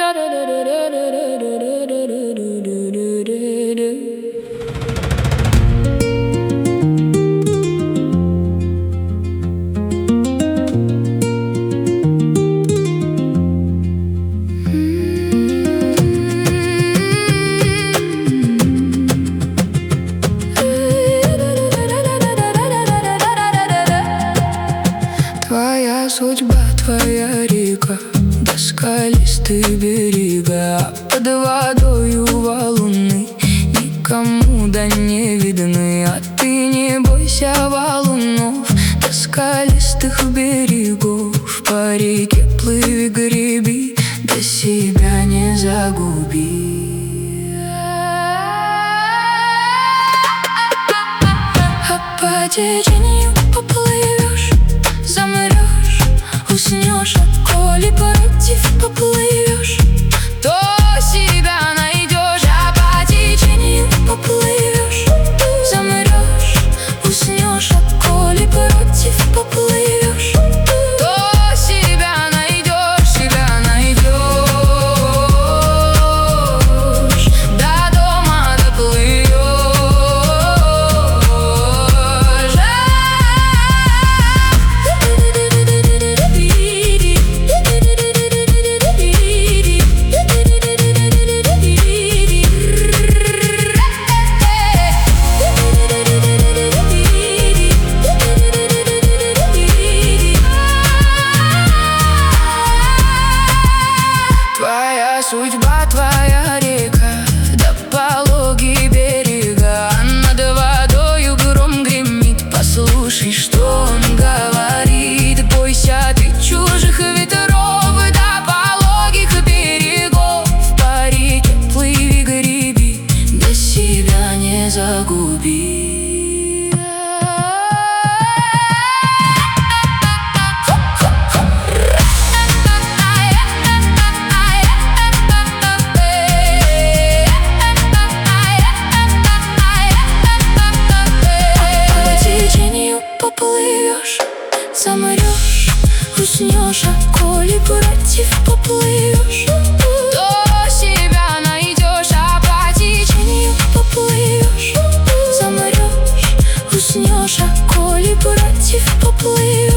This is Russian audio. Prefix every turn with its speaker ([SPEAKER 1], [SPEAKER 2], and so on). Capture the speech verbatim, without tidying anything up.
[SPEAKER 1] Твоя судьба, твоя река, до скалистых берега, а под водою валуны никому да не видны. А ты не бойся валунов, до скалистых берегов. По реке плыви, греби, да себя не загуби. А по течению поплывешь, замрешь, уснешь. А коли против поплывешь, то себя найдешь. А по течению поплывешь, замрешь, уснешь. А коли против поплывешь, то себя найдешь, себя найдешь. До дома доплывешь. Твоя судьба, твоя река, да пологие берега. А над водою гром гремит, послушай, что он говорит. Бойся ты чужих ветров, да пологих берегов. По реке плыви, греби, да себя не загуби. Поплывешь, замрешь, уснешь. А коли против поплывешь, то себя найдешь. А по течению поплывешь, замрешь, уснешь. А коли против поплывешь,